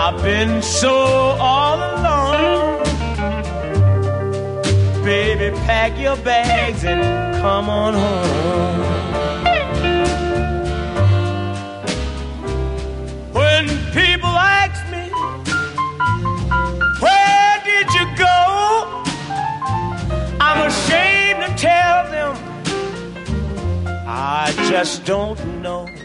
I've been so all alone. Baby, pack your bags and come on home. When people ask me, where did you go? I'm ashamed to tell them, I just don't know.